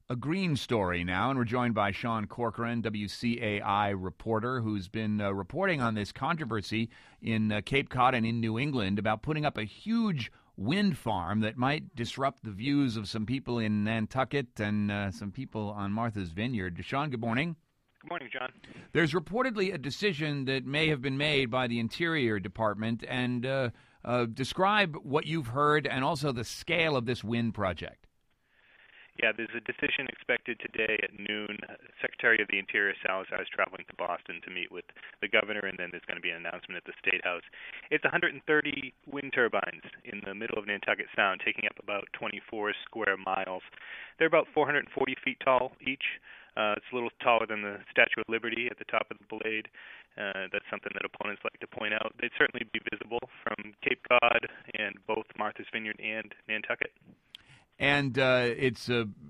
a green story now, and we're joined by Sean Corcoran, WCAI reporter, who's been reporting on this controversy in Cape Cod and in New England about putting up a huge wind farm that might disrupt the views of some people in Nantucket and some people on Martha's Vineyard. Sean, good morning. Good morning, John. There's reportedly a decision that may have been made by the Interior Department, and describe what you've heard and also the scale of this wind project. Yeah, there's a decision expected today at noon. Secretary of the Interior Salazar is traveling to Boston to meet with the governor, and then there's going to be an announcement at the State House. It's 130 wind turbines in the middle of Nantucket Sound, taking up about 24 square miles. They're about 440 feet tall each. It's a little taller than the Statue of Liberty at the top of the blade. That's something that opponents like to point out. They'd certainly be visible from Cape Cod and both Martha's Vineyard and Nantucket. And it's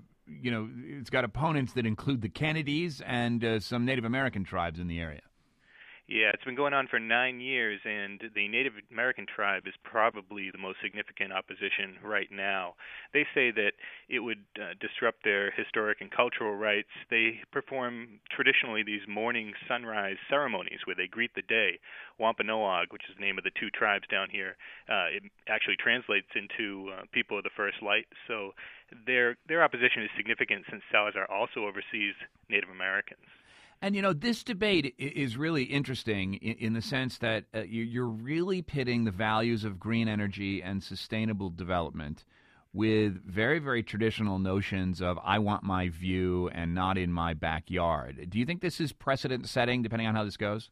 got opponents that include the Kennedys and some Native American tribes in the area. Yeah, it's been going on for 9 years, and the Native American tribe is probably the most significant opposition right now. They say that it would disrupt their historic and cultural rights. They perform traditionally these morning sunrise ceremonies where they greet the day. Wampanoag, which is the name of the two tribes down here, it actually translates into people of the first light. So their opposition is significant since Salazar also oversees Native Americans. And, this debate is really interesting in the sense that you're really pitting the values of green energy and sustainable development with very, very traditional notions of I want my view and not in my backyard. Do you think this is precedent-setting, depending on how this goes?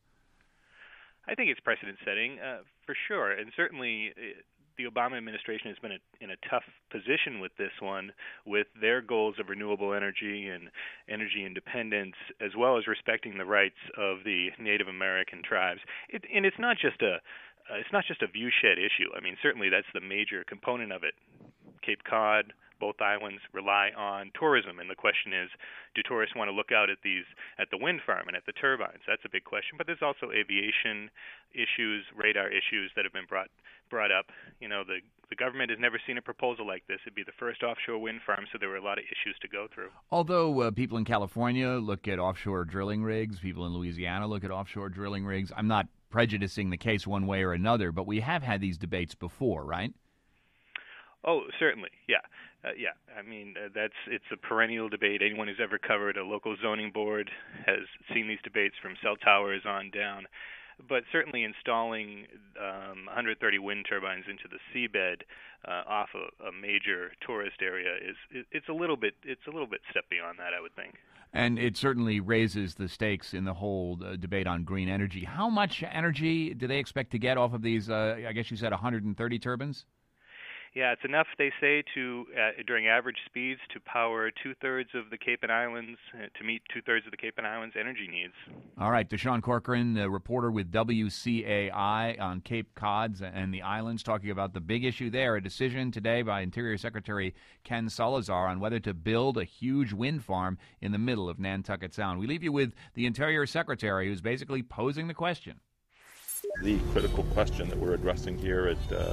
I think it's precedent-setting, for sure. And certainly the Obama administration has been in a tough position with this one, with their goals of renewable energy and energy independence, as well as respecting the rights of the Native American tribes. And it's not just a viewshed issue. I mean, certainly that's the major component of it. Cape Cod, both islands rely on tourism, and the question is, do tourists want to look out at the wind farm and at the turbines? That's a big question. But there's also aviation issues, radar issues that have been brought up. The government has never seen a proposal like this. It'd be the first offshore wind farm, so there were a lot of issues to go through. Although people in California look at offshore drilling rigs, people in Louisiana look at offshore drilling rigs. I'm not prejudicing the case one way or another, but we have had these debates before, right? Oh, certainly, yeah. I mean, it's a perennial debate. Anyone who's ever covered a local zoning board has seen these debates from cell towers on down. But certainly installing 130 wind turbines into the seabed off a major tourist area it's a little bit step beyond that, I would think. And it certainly raises the stakes in the whole debate on green energy. How much energy do they expect to get off of these? I guess you said 130 turbines. Yeah, it's enough, they say, to during average speeds to power two-thirds of the Cape and Islands, to meet two-thirds of the Cape and Islands' energy needs. All right, Sean Corcoran, a reporter with WCAI on Cape Cod and the islands, talking about the big issue there, a decision today by Interior Secretary Ken Salazar on whether to build a huge wind farm in the middle of Nantucket Sound. We leave you with the Interior Secretary, who's basically posing the question. The critical question that we're addressing here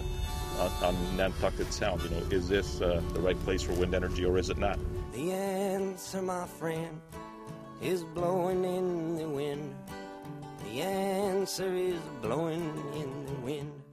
on Nantucket Sound, is this the right place for wind energy or is it not? The answer, my friend, is blowing in the wind. The answer is blowing in the wind.